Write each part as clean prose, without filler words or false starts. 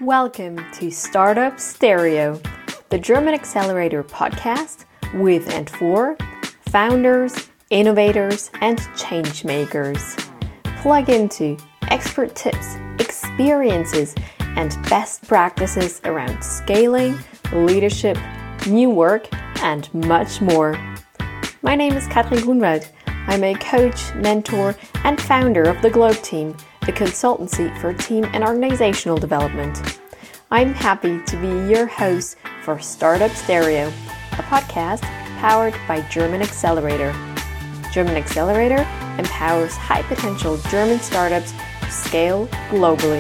Welcome to Startup Stereo, the German Accelerator podcast with and for founders, innovators, and change makers. Plug into expert tips, experiences, and best practices around scaling, leadership, new work, and much more. My name is Katrin Grunwald. I'm a coach, mentor, and founder of the Globe Team, a consultancy for team and organizational development. I'm happy to be your host for Startup Stereo, a podcast powered by German Accelerator. German Accelerator empowers high-potential German startups to scale globally.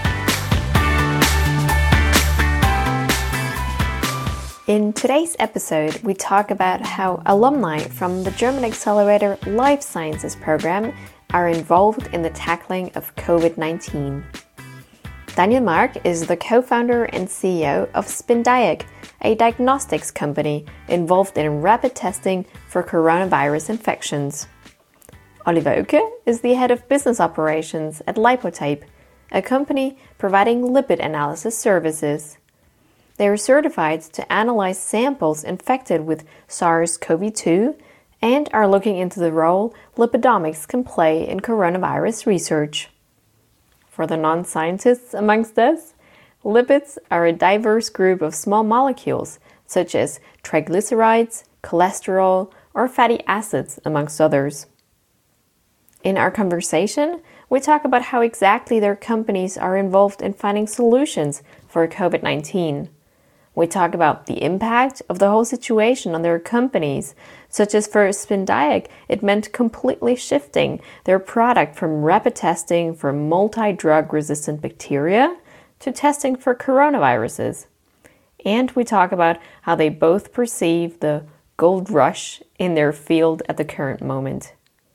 In today's episode, we talk about how alumni from the German Accelerator Life Sciences program are involved in the tackling of COVID-19. Daniel Mark is the co-founder and CEO of SpinDiag, a diagnostics company involved in rapid testing for coronavirus infections. Oliver Oecke is the head of business operations at Lipotype, a company providing lipid analysis services. They are certified to analyze samples infected with SARS-CoV-2 and are looking into the role lipidomics can play in coronavirus research. For the non-scientists amongst us, lipids are a diverse group of small molecules such as triglycerides, cholesterol, or fatty acids, amongst others. In our conversation, we talk about how exactly their companies are involved in finding solutions for COVID-19. We talk about the impact of the whole situation on their companies, such as for SpinDiag, it meant completely shifting their product from rapid testing for multi-drug resistant bacteria to testing for coronaviruses. And we talk about how they both perceive the gold rush in their field at the current moment.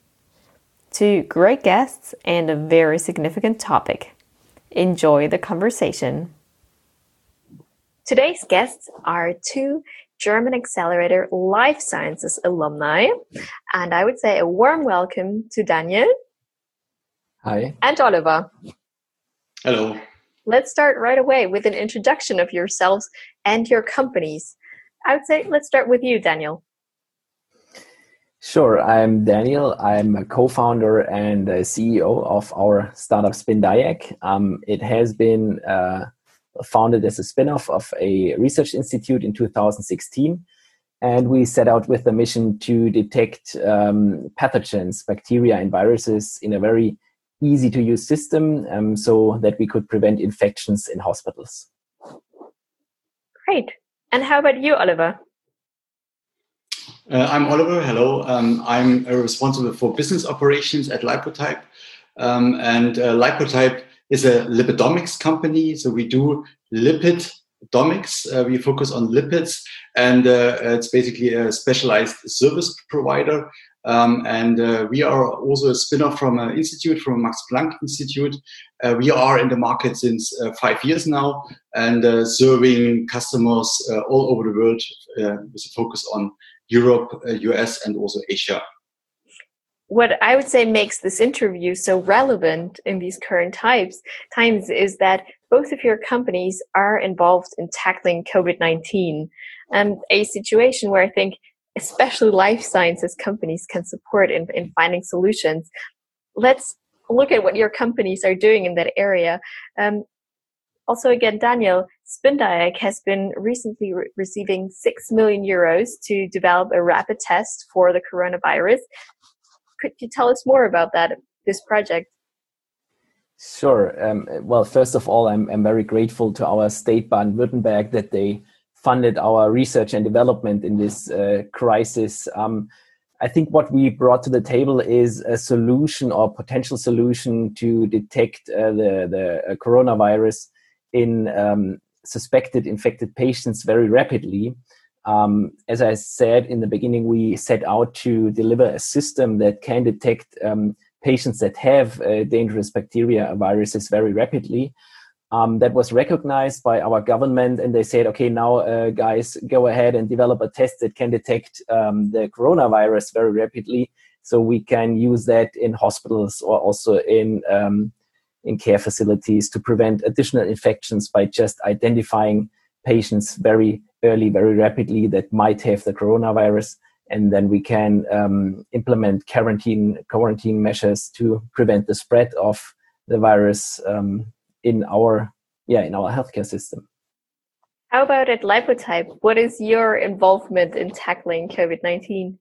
Two great guests and a very significant topic. Enjoy the conversation. Today's guests are two German Accelerator Life Sciences alumni, and I would say a warm welcome to Daniel. Hi. And Oliver. Hello. Let's start right away with an introduction of yourselves and your companies. I would say let's start with you, Daniel. Sure, I'm Daniel. I'm a co-founder and a CEO of our startup SpinDiag. It has been founded as a spin-off of a research institute in 2016. And we set out with the mission to detect pathogens, bacteria and viruses in a very easy-to-use system so that we could prevent infections in hospitals. Great. And how about you, Oliver? I'm Oliver. Hello. I'm responsible for business operations at Lipotype. And Lipotype is a lipidomics company. So we do lipidomics. We focus on lipids, and it's basically a specialized service provider. And we are also a spin-off from an institute, from Max Planck Institute. We are in the market since 5 years now and serving customers all over the world with a focus on Europe, US, and also Asia. What I would say makes this interview so relevant in these current times is that both of your companies are involved in tackling COVID-19, and a situation where I think especially life sciences companies can support in finding solutions. Let's look at what your companies are doing in that area. Also, again, Daniel, SpinDiag has been recently receiving 6 million euros to develop a rapid test for the coronavirus. Could you tell us more about this project? Sure. Well, first of all, I'm very grateful to our state Baden-Württemberg that they funded our research and development in this crisis. I think what we brought to the table is a solution or potential solution to detect the coronavirus in suspected infected patients very rapidly. As I said in the beginning, we set out to deliver a system that can detect patients that have dangerous bacteria or viruses very rapidly. That was recognized by our government, and they said, okay, now guys, go ahead and develop a test that can detect the coronavirus very rapidly, so we can use that in hospitals or also in in care facilities to prevent additional infections by just identifying patients very early, very rapidly that might have the coronavirus. And then we can implement quarantine measures to prevent the spread of the virus in our healthcare system. How about at Lipotype? What is your involvement in tackling COVID-19?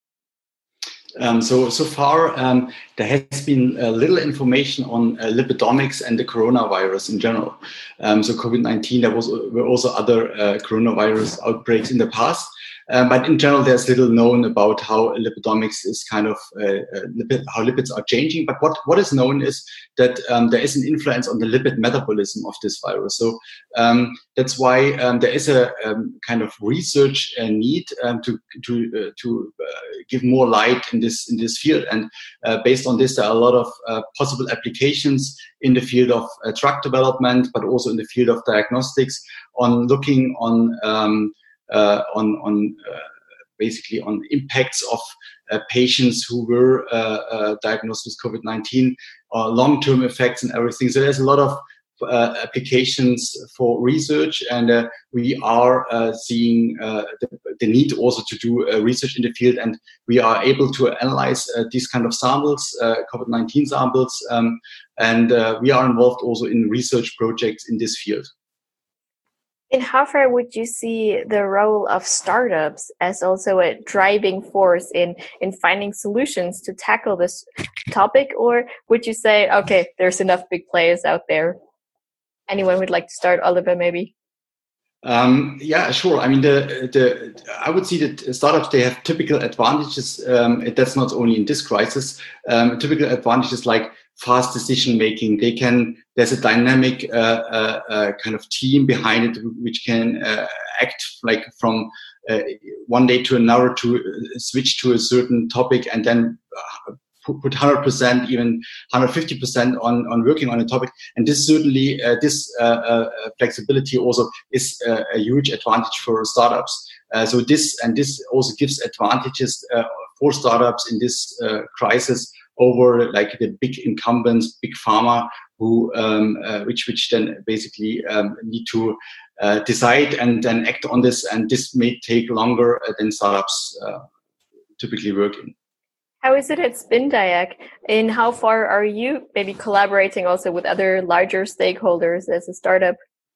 So far, there has been little information on lipidomics and the coronavirus in general. So COVID-19, were also other coronavirus outbreaks in the past. But in general, there's little known about how lipidomics is kind of how lipids are changing. But what is known is that there is an influence on the lipid metabolism of this virus. So that's why there is a kind of research need to give more light in this field. And based on this, there are a lot of possible applications in the field of drug development, but also in the field of diagnostics on looking on basically on impacts of patients who were diagnosed with COVID-19, long-term effects and everything. So there's a lot of applications for research, and we are seeing the need also to do research in the field, and we are able to analyze these kind of samples, COVID-19 samples, and we are involved also in research projects in this field. And how far would you see the role of startups as also a driving force in finding solutions to tackle this topic? Or would you say, okay, there's enough big players out there? Anyone would like to start? Oliver, maybe? Yeah, sure. I mean, I would see that startups, they have typical advantages. That's not only in this crisis. Typical advantages like fast decision making. There's a dynamic kind of team behind it, which can act like from one day to another to switch to a certain topic and then put 100%, even 150% on working on a topic. And this certainly, this flexibility also is a huge advantage for startups. So this also gives advantages for startups in this crisis over like the big incumbents, big pharma, who which then basically need to decide and then act on this, and this may take longer than startups typically work in. How is it at SpinDiag? And how far are you maybe collaborating also with other larger stakeholders as a startup?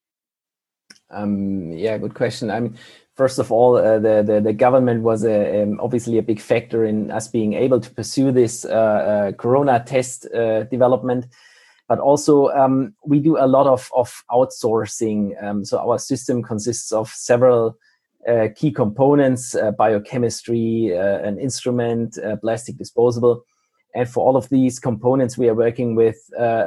Yeah, good question. I mean, first of all, the government was obviously a big factor in us being able to pursue this corona test development. But also, we do a lot of outsourcing. So our system consists of several key components, biochemistry, an instrument, plastic disposable. And for all of these components, we are working with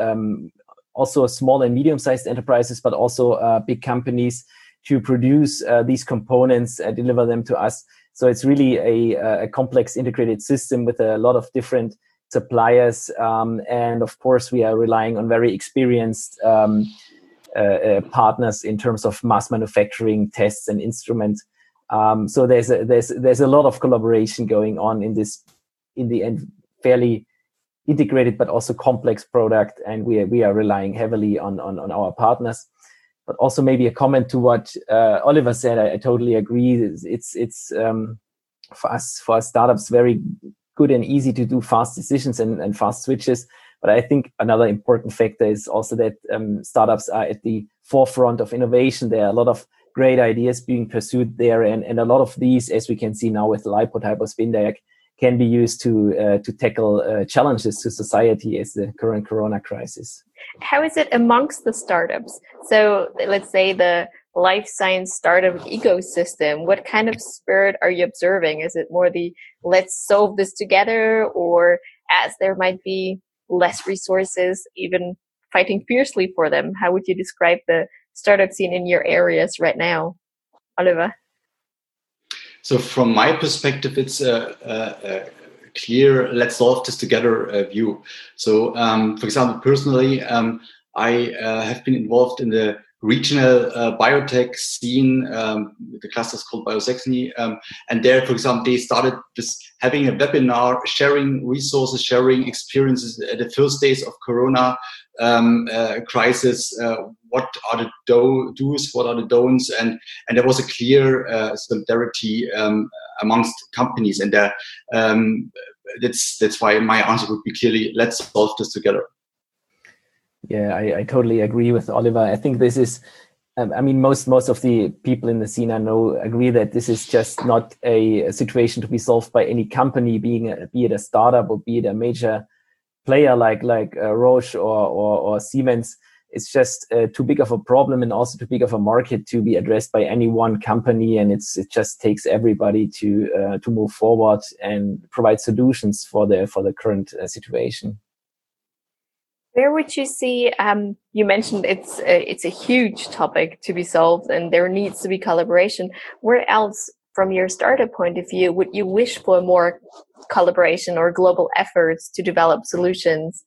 also small and medium-sized enterprises, but also big companies to produce these components, deliver them to us. So it's really a complex integrated system with a lot of different suppliers. And of course, we are relying on very experienced partners in terms of mass manufacturing, tests, and instruments. So there's a lot of collaboration going on in this, in the end, fairly integrated but also complex product, and we are relying heavily on our partners. But also maybe a comment to what Oliver said. I totally agree. It's for us startups very good and easy to do fast decisions and fast switches. But I think another important factor is also that startups are at the forefront of innovation. There are a lot of great ideas being pursued there, and a lot of these, as we can see now with Lipotype or SpinDiag, can be used to tackle challenges to society as the current corona crisis. How is it amongst the startups? So let's say the life science startup ecosystem, what kind of spirit are you observing? Is it more the let's solve this together, or as there might be less resources, even fighting fiercely for them? How would you describe the startup scene in your areas right now, Oliver? So from my perspective, it's a clear let's solve this together view. So for example, personally, I have been involved in the regional biotech scene. The cluster is called BioSaxony. And there, for example, they started this having a webinar, sharing resources, sharing experiences at the first days of Corona crisis. What are the do's, what are the don'ts? And there was a clear solidarity amongst companies. And that's why my answer would be clearly, let's solve this together. Yeah, I totally agree with Oliver. I think this is, I mean, most of the people in the scene I know agree that this is just not a situation to be solved by any company, be it a startup or be it a major player like Roche or Siemens. It's just too big of a problem and also too big of a market to be addressed by any one company. And it just takes everybody to move forward and provide solutions for the current situation. Where would you see, you mentioned it's a huge topic to be solved and there needs to be collaboration. Where else, from your startup point of view, would you wish for more collaboration or global efforts to develop solutions?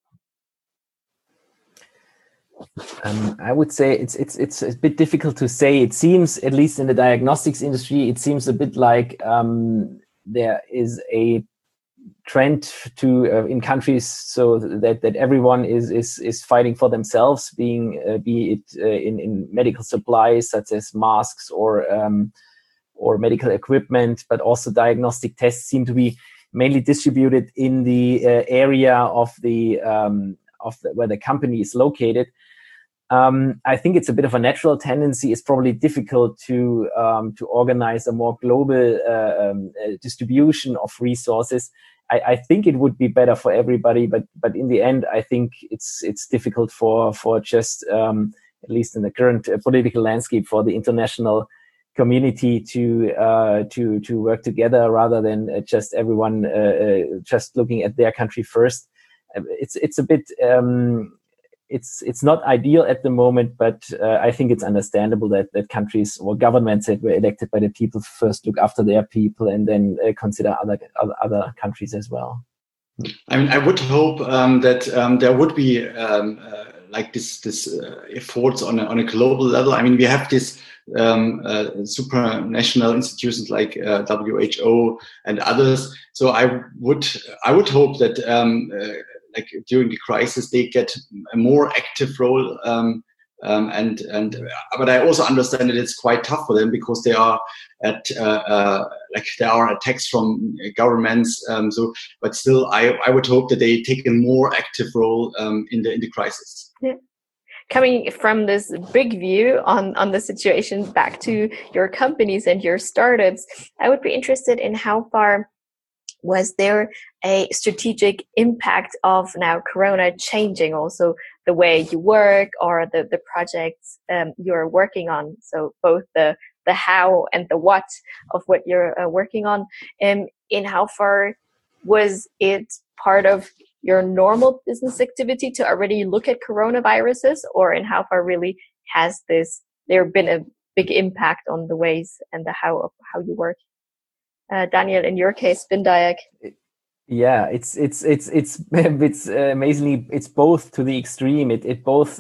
I would say it's a bit difficult to say. It seems, at least in the diagnostics industry, it seems a bit like there is a trend to in countries so that everyone is fighting for themselves, be it in medical supplies such as masks or medical equipment, but also diagnostic tests seem to be mainly distributed in the area of the where the company is located. I think it's a bit of a natural tendency. It's probably difficult to organize a more global distribution of resources. I think it would be better for everybody, but in the end, I think it's difficult for just at least in the current political landscape, for the international community to work together rather than just everyone just looking at their country first. It's a bit. It's not ideal at the moment, but I think it's understandable that countries or governments that were elected by the people first look after their people and then consider other countries as well. I mean, I would hope that there would be like this efforts on a global level. I mean, we have this supranational institutions like WHO and others. So I would hope that like during the crisis, they get a more active role. But I also understand that it's quite tough for them because they are there are attacks from governments. But still, I would hope that they take a more active role in the crisis. Yeah. Coming from this big view on the situation back to your companies and your startups, I would be interested in how far was there a strategic impact of now Corona changing also the way you work or the projects you're working on? So both the how and the what of what you're working on. In how far was it part of your normal business activity to already look at coronaviruses, or in how far really has there been a big impact on the ways and the how of how you work? Daniel, in your case, Spindiag. Yeah, it's amazingly, it's both to the extreme. It both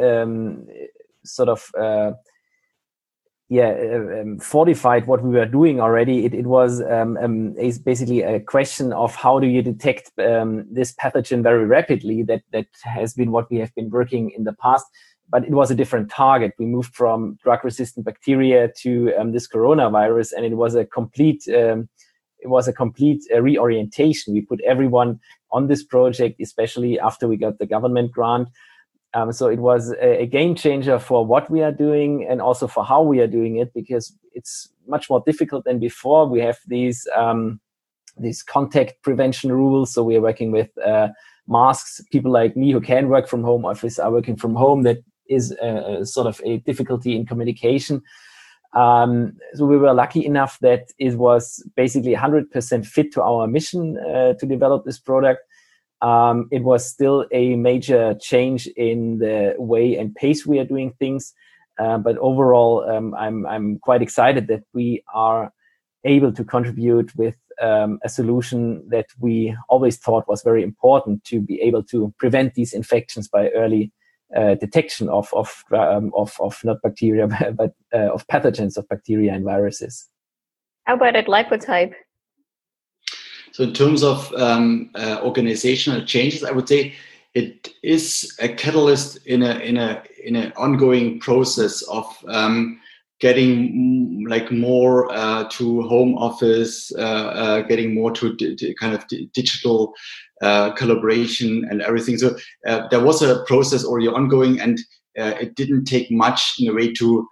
fortified what we were doing already. It was basically a question of how do you detect this pathogen very rapidly. That has been what we have been working in the past. But it was a different target. We moved from drug-resistant bacteria to this coronavirus, and it was a complete reorientation. We put everyone on this project, especially after we got the government grant. So it was a game changer for what we are doing and also for how we are doing it, because it's much more difficult than before. We have these contact prevention rules. So we are working with masks. People like me who can work from home office are working from home. That is sort of a difficulty in communication. So we were lucky enough that it was basically 100% fit to our mission to develop this product. It was still a major change in the way and pace we are doing things. But overall, I'm quite excited that we are able to contribute with a solution that we always thought was very important to be able to prevent these infections by early detection of not bacteria but of pathogens of bacteria and viruses. How about at Lipotype? So in terms of organizational changes, I would say it is a catalyst in an ongoing process of getting like more to home office, getting more to kind of digital collaboration and everything. So there was a process already ongoing, and it didn't take much in a way to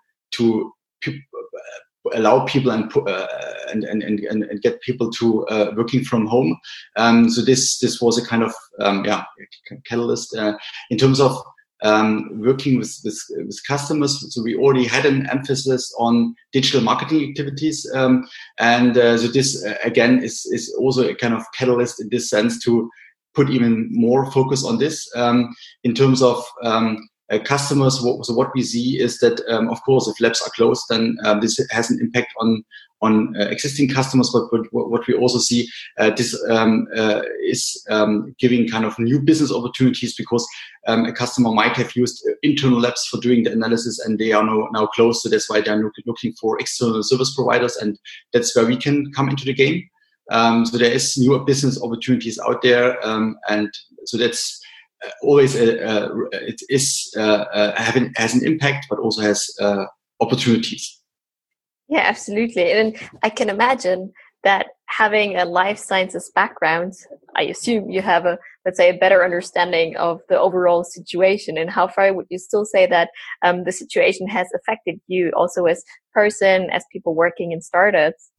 allow people and get people to working from home. So this was a kind of catalyst in terms of working with customers. So we already had an emphasis on digital marketing activities, and so this again is also a kind of catalyst in this sense to put even more focus on this. In terms of customers, so what we see is that, of course, if labs are closed, then this has an impact on existing customers. But what we also see, this is giving kind of new business opportunities, because a customer might have used internal labs for doing the analysis, and they are now closed. So that's why they're looking for external service providers, and that's where we can come into the game. So there is new business opportunities out there, and so that's always it is has an impact, but also has opportunities. Yeah, absolutely. And I can imagine that having a life sciences background, I assume you have let's say, a better understanding of the overall situation. And how far would you still say that the situation has affected you also as person, as people working in startups?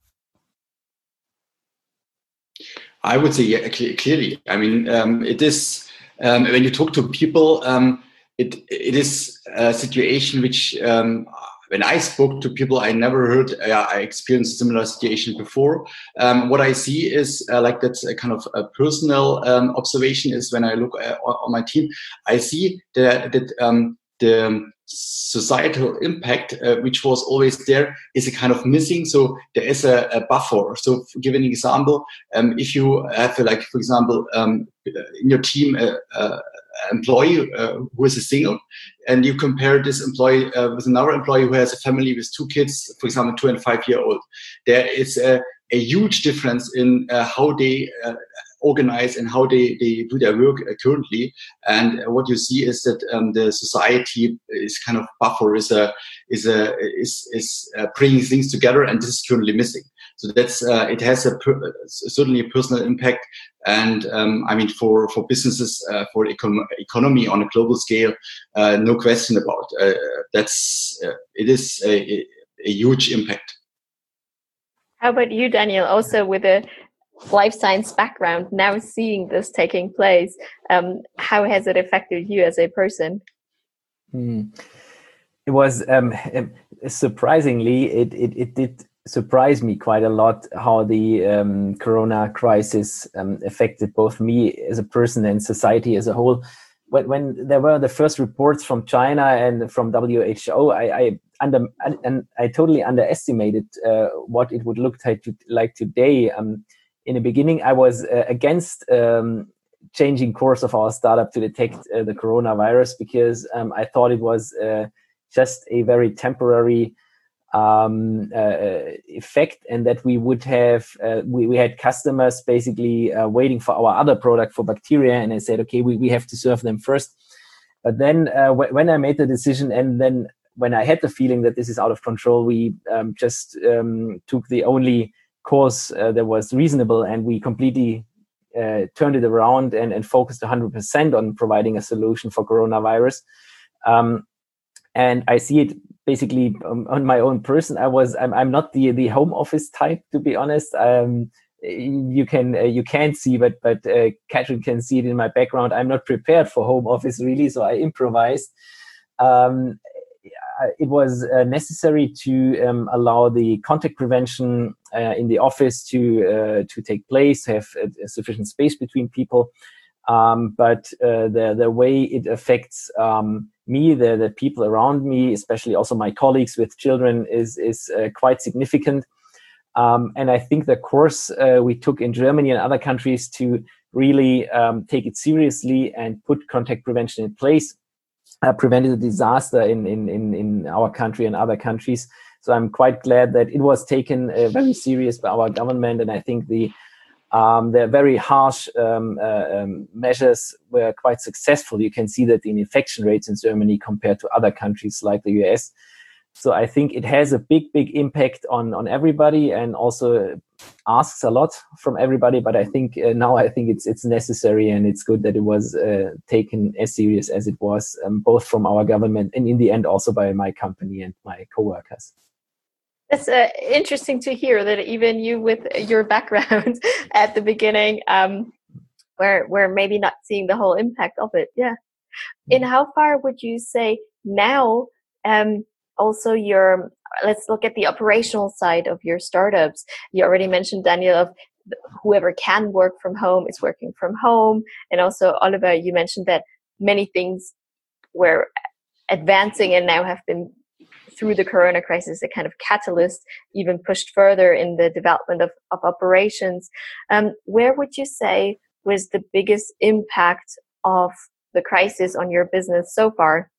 I would say, yeah, clearly. I mean, it is. When you talk to people, it is a situation which, when I spoke to people, I never heard, I experienced a similar situation before. What I see is like that's a kind of a personal observation is when I look on my team, I see that the societal impact, which was always there, is a kind of missing. So there is a buffer. So to give an example, if you have, like, for example, in your team, employee who is a single, and you compare this employee with another employee who has a family with 2 kids, for example, 2 and 5 year old, there is a huge difference in how they organize and how they do their work currently. And what you see is that the society is kind of buffer, is bringing things together, and this is currently missing. So that's it has certainly a personal impact, and I mean for businesses, for economy on a global scale, no question about it is a huge impact. How about you, Daniel? Also with a life science background, now seeing this taking place, how has it affected you as a person? It was surprisingly, it did surprise me quite a lot how the corona crisis affected both me as a person and society as a whole. When there were the first reports from China and from WHO, I totally underestimated what it would look like today. In the beginning, I was against changing course of our startup to detect the coronavirus, because I thought it was just a very temporary effect, and that we would have we had customers basically waiting for our other product for bacteria, and I said, okay, we have to serve them first. But then when I made the decision, and then when I had the feeling that this is out of control, we just took the only course that was reasonable, and we completely turned it around and focused 100% on providing a solution for coronavirus. And I see it basically on my own person. I'm not the home office type, to be honest. You can't see, but Katrin can see it in my background. I'm not prepared for home office really, so I improvised. It was necessary to allow the contact prevention in the office to take place, to have sufficient space between people. But the way it affects me, the people around me, especially also my colleagues with children, is quite significant. And I think the course we took in Germany and other countries to really take it seriously and put contact prevention in place prevented a disaster in our country and other countries. So I'm quite glad that it was taken very serious by our government, and I think the very harsh measures were quite successful. You can see that in infection rates in Germany compared to other countries like the US. So I think it has a big impact on everybody, and also asks a lot from everybody. But I think now it's necessary, and it's good that it was taken as serious as it was, both from our government and in the end also by my company and my coworkers. It's interesting to hear that even you, with your background at the beginning, we're maybe not seeing the whole impact of it. Yeah. In how far would you say now? Also, let's look at the operational side of your startups. You already mentioned, Daniel, of whoever can work from home is working from home, and also Oliver, you mentioned that many things were advancing and now have been, through the corona crisis, a kind of catalyst, even pushed further in the development of operations. Where would you say was the biggest impact of the crisis on your business so far?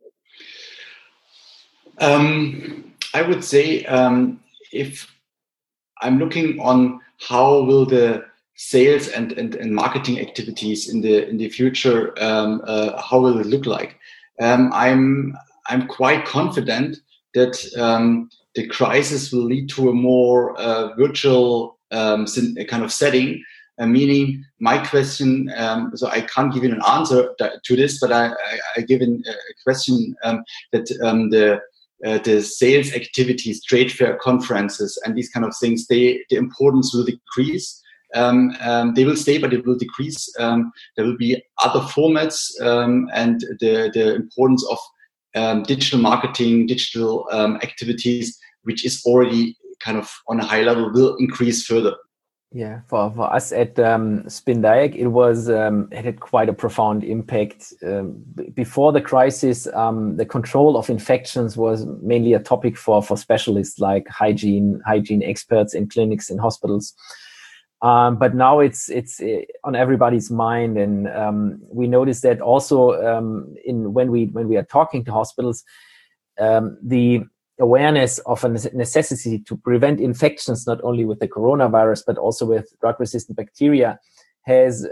I would say if I'm looking on how will the sales and marketing activities in the future, how will it look like? I'm quite confident that the crisis will lead to a more virtual kind of setting. Meaning, my question, so I can't give you an answer to this, but I give a question that the sales activities, trade fair, conferences, and these kind of things, the importance will decrease. They will stay, but it will decrease. There will be other formats, and the importance of digital marketing, digital activities, which is already kind of on a high level, will increase further. Yeah, for us at Spindayak, it had quite a profound impact. Before the crisis, the control of infections was mainly a topic for specialists like hygiene experts in clinics and hospitals. But now it's on everybody's mind, and we notice that also when we are talking to hospitals, the awareness of a necessity to prevent infections, not only with the coronavirus but also with drug-resistant bacteria, has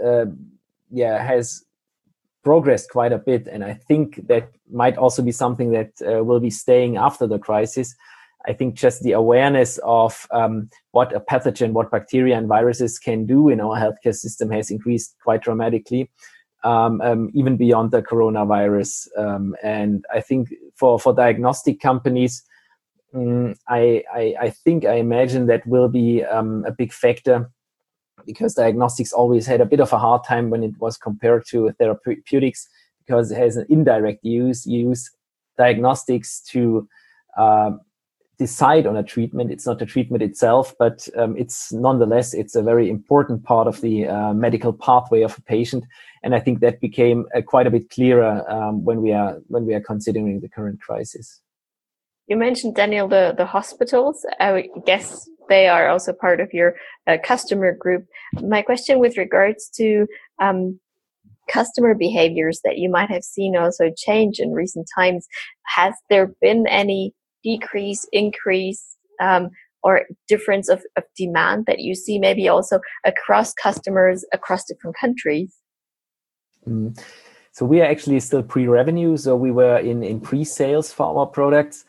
progressed quite a bit. And I think that might also be something that will be staying after the crisis. I think just the awareness of what a pathogen, what bacteria and viruses can do in our healthcare system has increased quite dramatically, even beyond the coronavirus. And I think for diagnostic companies, I imagine that will be a big factor, because diagnostics always had a bit of a hard time when it was compared to therapeutics, because it has an indirect use. You use diagnostics to decide on a treatment. It's not the treatment itself, but it's nonetheless, it's a very important part of the medical pathway of a patient. And I think that became quite a bit clearer when we are considering the current crisis. You mentioned, Daniel, the hospitals. I guess they are also part of your customer group. My question with regards to customer behaviors that you might have seen also change in recent times, has there been any decrease, increase, or difference of demand that you see maybe also across customers across different countries? So we are actually still pre-revenue. So we were in pre-sales for our products.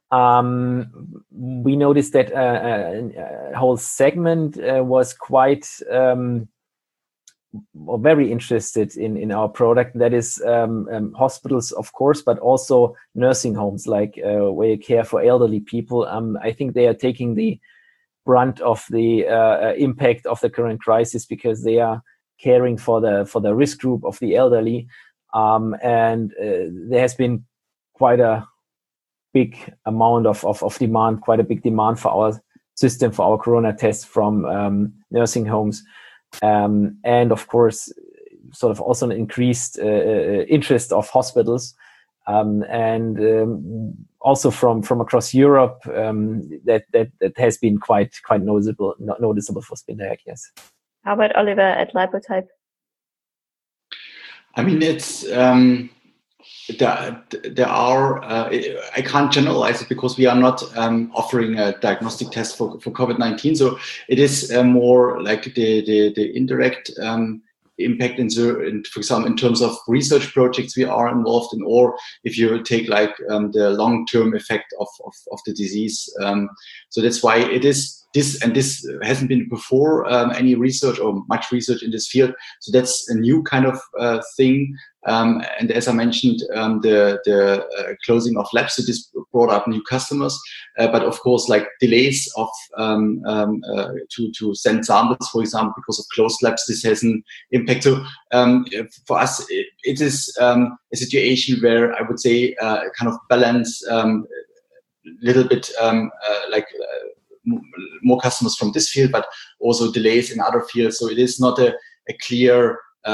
We noticed that a whole segment was quite very interested in our product. That is hospitals, of course, but also nursing homes, like where you care for elderly people. I think they are taking the brunt of the impact of the current crisis, because they are caring for the risk group of the elderly. And there has been quite a big amount of demand, quite a big demand for our system, for our corona tests from nursing homes. And of course, sort of also an increased interest of hospitals, and also from across Europe, that has been quite noticeable for Spindayak. Yes. How about Oliver at Lipotype? I mean, it's there are, I can't generalize it because we are not offering a diagnostic test for COVID-19. So it is more like the indirect impact for example, in terms of research projects we are involved in, or if you take like the long-term effect of the disease. So that's why it is this hasn't been before any research or much research in this field. So that's a new kind of thing. And as I mentioned, the closing of labs, so this brought up new customers, but of course, like delays of to send samples, for example, because of closed labs, this has an impact. So for us, it is a situation where I would say kind of balance little bit more customers from this field, but also delays in other fields. So it is not a clear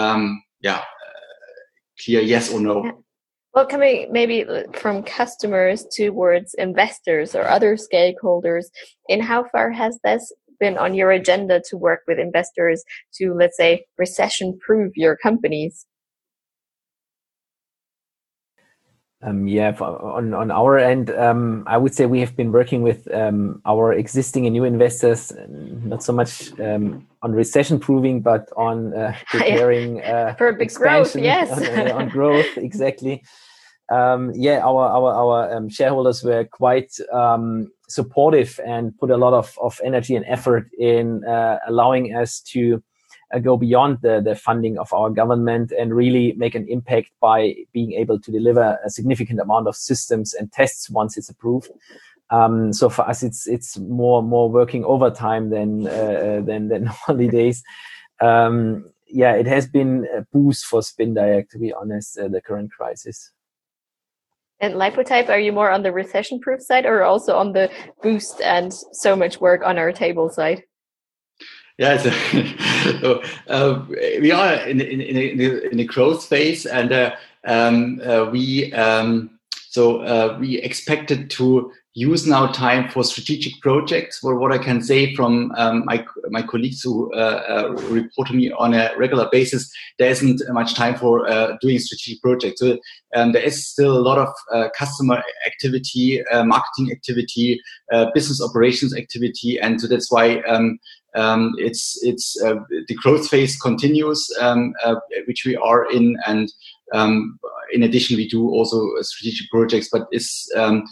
clear yes or no. Yeah. Well, coming maybe from customers towards investors or other stakeholders, in how far has this been on your agenda to work with investors to, let's say, recession-proof your companies? On our end, I would say we have been working with our existing and new investors, not so much on recession proofing, but on preparing for a big growth. Yes, on growth, exactly. Our shareholders were quite supportive and put a lot of energy and effort in allowing us to go beyond the funding of our government and really make an impact by being able to deliver a significant amount of systems and tests once it's approved. So for us, it's more working overtime than holidays. It has been a boost for SpinDiag, to be honest, the current crisis. And Lipotype, are you more on the recession-proof side or also on the boost and so much work on our table side? Yeah, we are in a growth phase, and we expected to use now time for strategic projects. Well, what I can say from my colleagues who report to me on a regular basis, there isn't much time for doing strategic projects. So there is still a lot of customer activity, marketing activity, business operations activity, and so that's why it's the growth phase continues, which we are in, and in addition, we do also strategic projects, but it's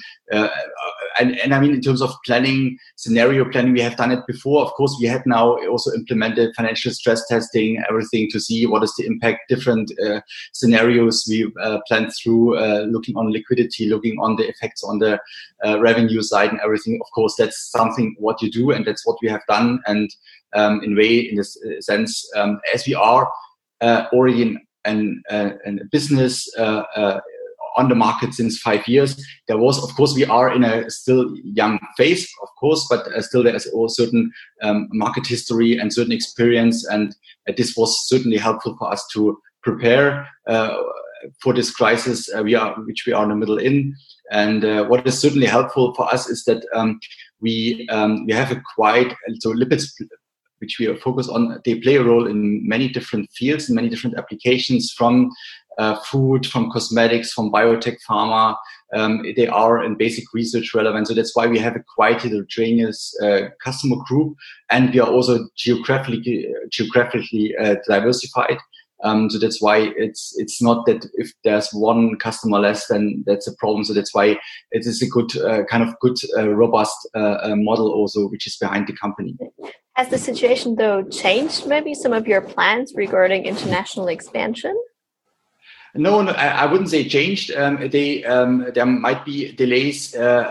and I mean, in terms of planning, scenario planning, we have done it before. Of course, we have now also implemented financial stress testing, everything to see what is the impact, different scenarios we planned through, looking on liquidity, looking on the effects on the revenue side and everything. Of course, that's something what you do, and that's what we have done. And in this sense, as we are already in a business on the market since 5 years, there was, of course, we are in a still young phase, of course, but still there is a certain market history and certain experience, and this was certainly helpful for us to prepare for this crisis which we are in the middle in. And what is certainly helpful for us is that we have a lipids, which we are focused on, they play a role in many different fields, in many different applications, from food, from cosmetics, from biotech, pharma. They are in basic research relevant. So that's why we have a quite heterogeneous customer group, and we are also geographically diversified. So that's why it's not that if there's one customer less, then that's a problem. So that's why it is a good robust model also, which is behind the company. Has the situation though changed maybe some of your plans regarding international expansion? No, I wouldn't say changed. There might be delays.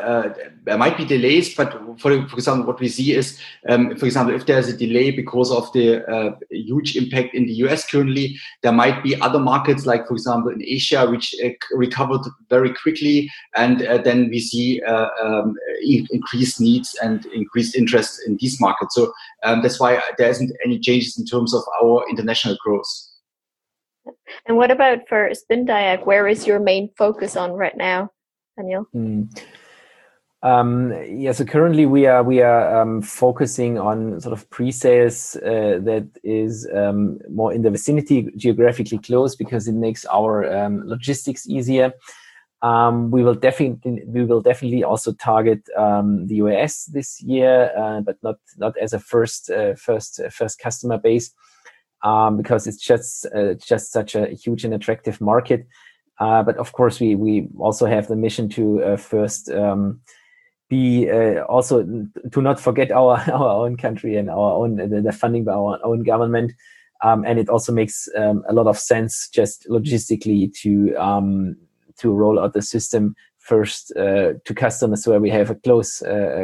But for example, what we see is, for example, if there's a delay because of the huge impact in the US currently, there might be other markets, like for example in Asia, which recovered very quickly, and then we see increased needs and increased interest in these markets. So that's why there isn't any changes in terms of our international growth. And what about for SpinDiag? Where is your main focus on right now, Daniel? So currently we are focusing on sort of pre-sales that is more in the vicinity, geographically close, because it makes our logistics easier. We will definitely also target the US this year, but not as a first customer base, because it's just such a huge and attractive market. But of course, we also have the mission to first be also to not forget our own country and our own the funding by our own government, and it also makes a lot of sense just logistically to roll out the system first to customers where we have a close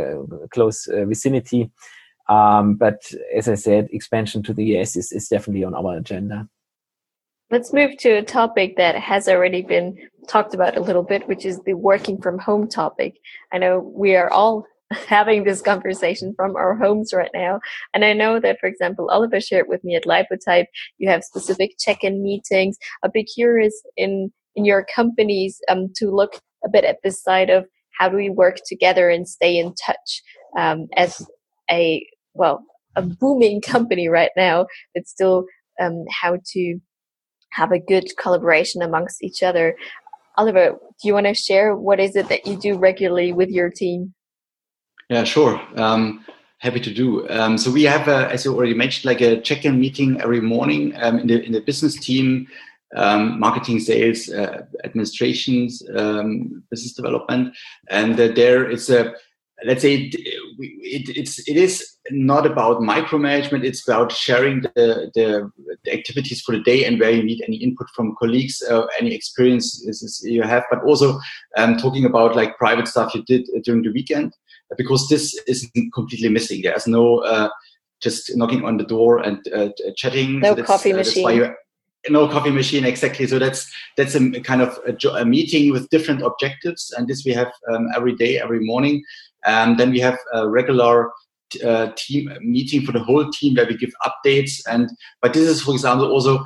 vicinity. But as I said, expansion to the US is definitely on our agenda. Let's move to a topic that has already been talked about a little bit, which is the working from home topic. I know we are all having this conversation from our homes right now. And I know that, for example, Oliver shared with me at Lipotype, you have specific check-in meetings. I'd be curious in your companies to look a bit at this side of how do we work together and stay in touch as a booming company right now, but still how to have a good collaboration amongst each other. Oliver, do you want to share what is it that you do regularly with your team? Yeah, sure. Happy to do. So we have, as you already mentioned, like a check-in meeting every morning in the business team, marketing, sales, administrations, business development, and there it's a. Let's say it is not about micromanagement. It's about sharing the activities for the day and where you need any input from colleagues, any experiences you have, but also talking about like private stuff you did during the weekend, because this is completely missing. There's no just knocking on the door and chatting. No coffee machine. No coffee machine, exactly. So that's a kind of a meeting with different objectives, and this we have every day, every morning. And then we have a regular team meeting for the whole team where we give updates. But this is, for example, also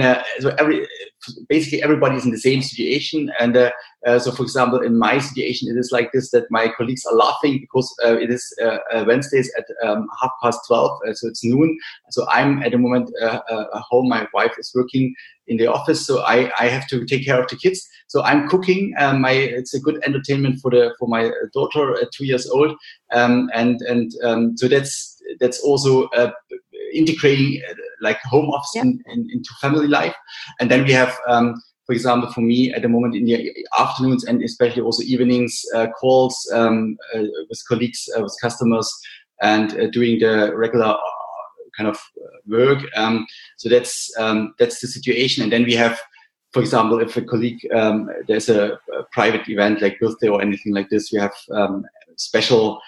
basically everybody is in the same situation. And so, for example, in my situation, it is like this, that my colleagues are laughing because it is Wednesdays at 12:30, so it's noon. So I'm at the moment home. My wife is working in the office, so I have to take care of the kids. So I'm cooking. It's a good entertainment for my daughter, 2 years old, so that's also integrating like home office into family life. And then we have, for example, for me at the moment in the afternoons and especially also evenings, calls with colleagues, with customers, and doing the regular kind of work. So that's the situation. And then we have, for example, if a colleague, there's a private event like birthday or anything like this, we have special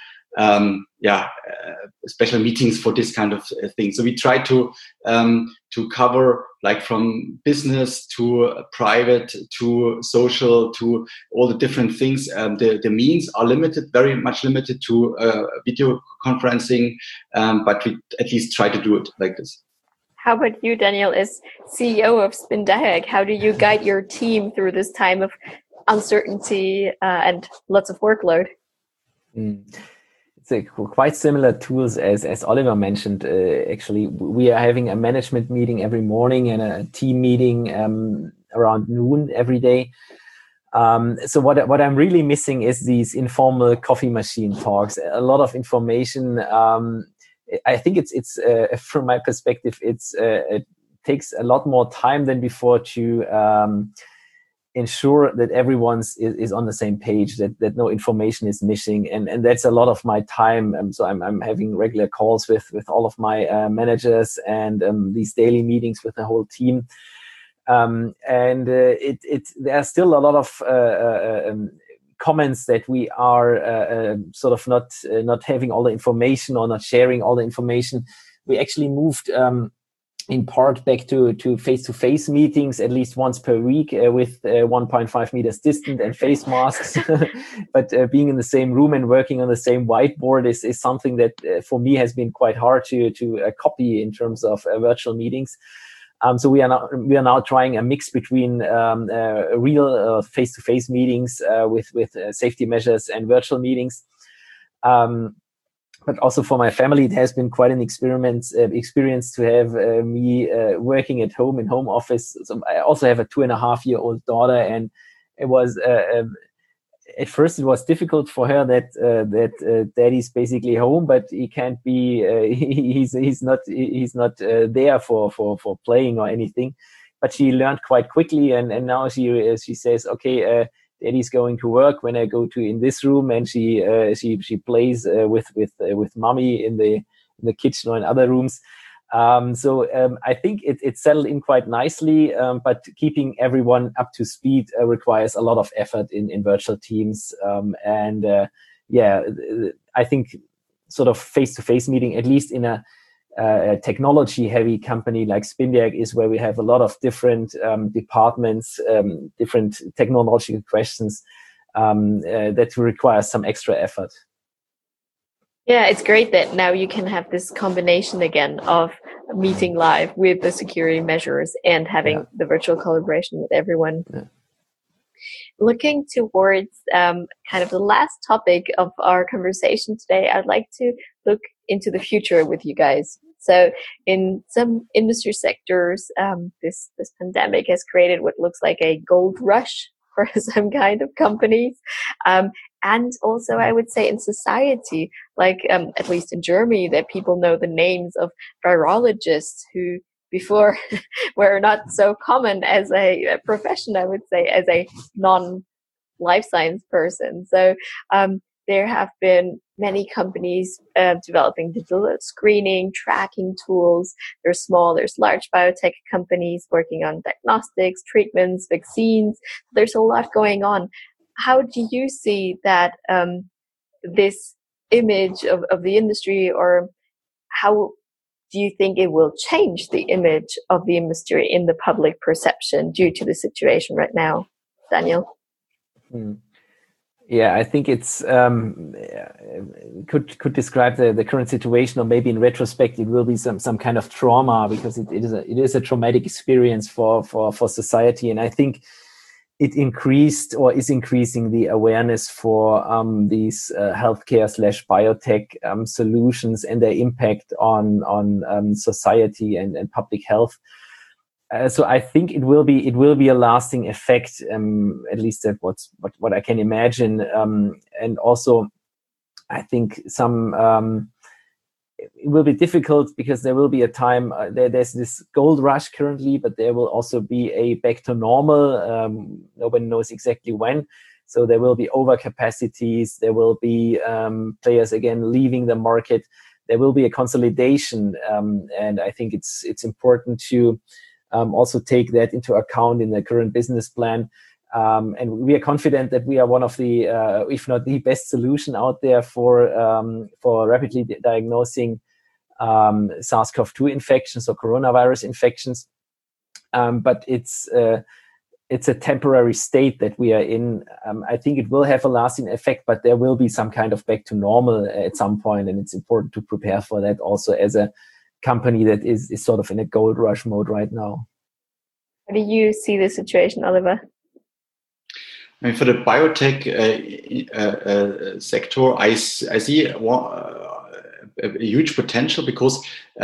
meetings for this kind of thing. So we try to cover like from business to private to social to all the different things. The means are limited, very much limited to video conferencing, but we at least try to do it like this. How about you, Daniel, as CEO of SpinDiag? How do you guide your team through this time of uncertainty and lots of workload? It's quite similar tools as Oliver mentioned. Actually, we are having a management meeting every morning and a team meeting around noon every day. So what I'm really missing is these informal coffee machine talks. A lot of information. I think it's from my perspective, it takes a lot more time than before to ensure that everyone is on the same page, that no information is missing, and that's a lot of my time. So I'm having regular calls with all of my managers and these daily meetings with the whole team. And there are still a lot of comments that we are sort of not having all the information or not sharing all the information. We actually moved in part back to face-to-face meetings at least once per week with 1.5 meters distant and face masks. But being in the same room and working on the same whiteboard is something that for me has been quite hard to copy in terms of virtual meetings. So we are now trying a mix between real face-to-face meetings with safety measures and virtual meetings. But also for my family, it has been quite an experience to have me working at home in home office. So I also have a 2.5-year-old daughter, and it was at first it was difficult for her that daddy's basically home, but he can't be. He's not there for playing or anything. But she learned quite quickly, and now she says, okay. Daddy's going to work when I go to in this room, and she plays with mommy in the kitchen or in other rooms. So I think it settled in quite nicely, but keeping everyone up to speed requires a lot of effort in virtual teams. I think sort of face-to-face meeting, at least in a technology-heavy company like Spinberg, is where we have a lot of different departments, different technological questions that require some extra effort. Yeah, it's great that now you can have this combination again of meeting live with the security measures and having the virtual collaboration with everyone. Yeah. Looking towards kind of the last topic of our conversation today, I'd like to look into the future with you guys. So in some industry sectors, this pandemic has created what looks like a gold rush for some kind of companies. And also, I would say in society, like at least in Germany, that people know the names of virologists who before were not so common as a profession, I would say, as a non-life science person. So there have been many companies developing digital screening, tracking tools. There's small, there's large biotech companies working on diagnostics, treatments, vaccines. There's a lot going on. How do you see that this image of the industry, or how do you think it will change the image of the industry in the public perception due to the situation right now, Daniel? Yeah, I think it's could describe the current situation, or maybe in retrospect it will be some kind of trauma, because it is a traumatic experience for society, and I think it increased or is increasing the awareness for these healthcare/biotech solutions and their impact on society and public health. So I think it will be a lasting effect, at least that's what I can imagine. And also, I think it will be difficult, because there will be a time, there's this gold rush currently, but there will also be a back to normal. Nobody knows exactly when. So there will be overcapacities. There will be players again leaving the market. There will be a consolidation. And I think it's important to also take that into account in the current business plan. And we are confident that we are one of the, if not the best solution out there for rapidly diagnosing SARS-CoV-2 infections or coronavirus infections. But it's a temporary state that we are in. I think it will have a lasting effect, but there will be some kind of back to normal at some point, and it's important to prepare for that also as a company that is sort of in a gold rush mode right now. How do you see the situation, Oliver? I mean, for the biotech sector, I see a huge potential, because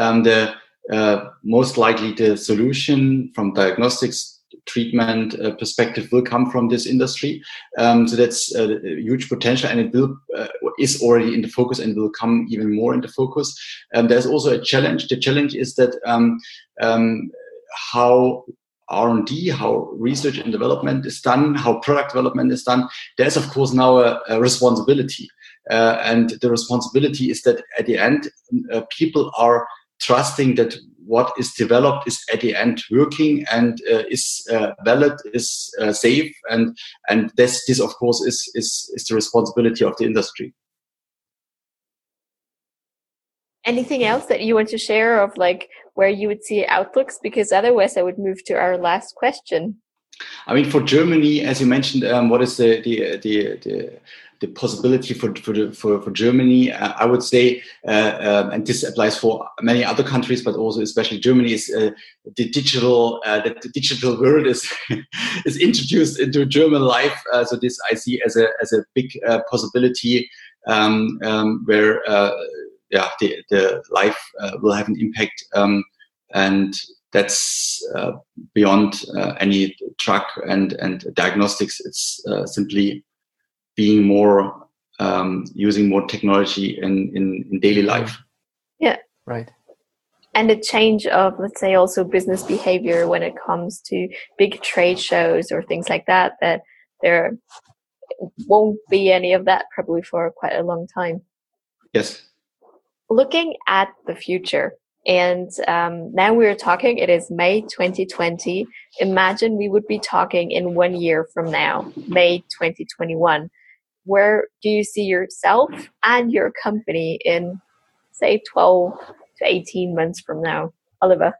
most likely the solution from diagnostics treatment perspective will come from this industry. So that's a huge potential, and it is already in the focus and will come even more into focus. There's also a challenge. The challenge is that how R&D, how research and development is done, how product development is done. There's, of course, now a responsibility. And the responsibility is that at the end, people are trusting that what is developed is at the end working and is valid, is safe. And this, of course, is the responsibility of the industry. Anything else that you want to share of like where you would see outlooks? Because otherwise I would move to our last question. I mean, for Germany, as you mentioned, what is the possibility for Germany? I would say, and this applies for many other countries, but also especially Germany, is the digital world is is introduced into German life. So this I see as a big possibility where the life will have an impact, and that's beyond any drug and diagnostics. It's simply being more using more technology in daily life. Yeah, right. And a change of, let's say, also business behavior when it comes to big trade shows or things like that, that there won't be any of that probably for quite a long time. Yes. Looking at the future, and now we're talking, it is May 2020. Imagine we would be talking in 1 year from now, May 2021. Where do you see yourself and your company in, say, 12 to 18 months from now? Oliver?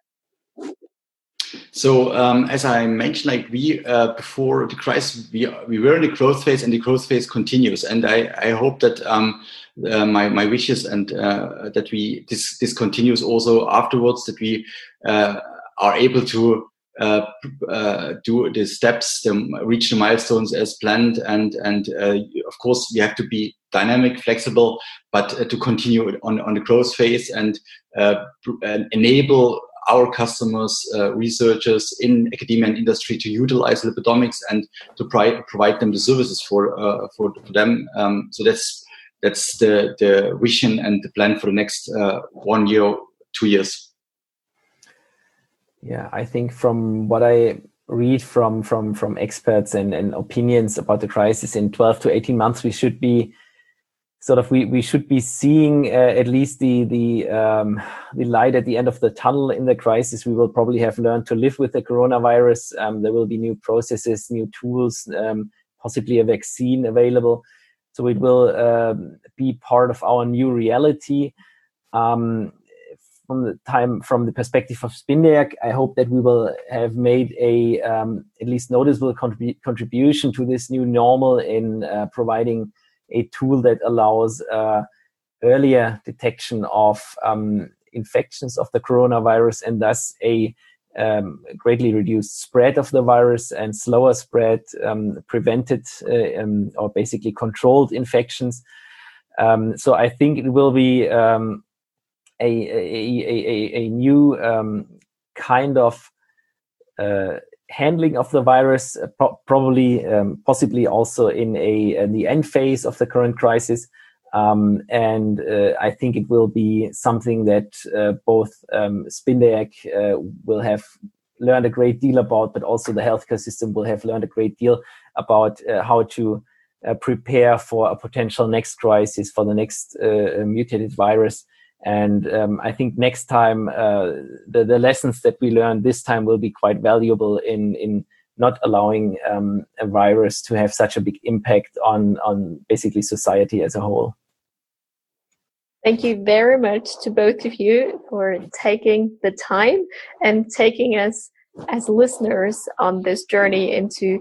So as I mentioned, like we before the crisis, we were in the growth phase, and the growth phase continues. And I hope that my wishes and that this continues also afterwards. That we are able to do the steps, reach the milestones as planned, and of course we have to be dynamic, flexible, but to continue on the growth phase and enable our customers, researchers in academia and industry to utilize lipidomics and to provide them the services for them. So that's the vision and the plan for the next 1 year, 2 years. Yeah, I think from what I read from experts and opinions about the crisis, in 12 to 18 months, we should be we should be seeing at least the light at the end of the tunnel in the crisis. We will probably have learned to live with the coronavirus. There will be new processes, new tools, possibly a vaccine available. So it will be part of our new reality. From the perspective of Spindeag, I hope that we will have made a at least noticeable contribution to this new normal in providing a tool that allows earlier detection of infections of the coronavirus, and thus a greatly reduced spread of the virus and slower spread, prevented or basically controlled infections. So I think it will be a new kind of handling of the virus, probably, possibly also in the end phase of the current crisis. And I think it will be something that both Spindeag will have learned a great deal about, but also the healthcare system will have learned a great deal about how to prepare for a potential next crisis, for the next mutated virus. And I think next time, the lessons that we learned this time will be quite valuable in not allowing a virus to have such a big impact on basically society as a whole. Thank you very much to both of you for taking the time and taking us as listeners on this journey into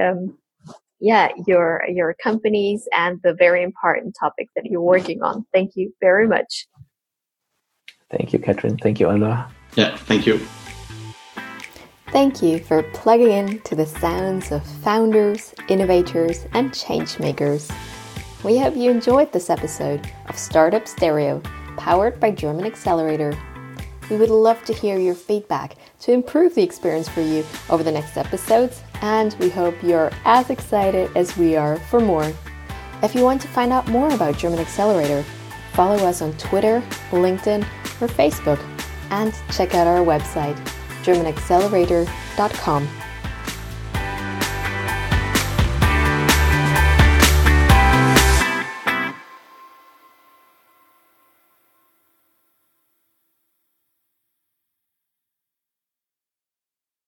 your companies and the very important topic that you're working on. Thank you very much. Thank you, Katrin. Thank you, Oliver. Yeah, thank you. Thank you for plugging in to the sounds of founders, innovators, and change makers. We hope you enjoyed this episode of Startup Stereo, powered by German Accelerator. We would love to hear your feedback to improve the experience for you over the next episodes, and we hope you're as excited as we are for more. If you want to find out more about German Accelerator, follow us on Twitter, LinkedIn, or Facebook, and check out our website, germanaccelerator.com.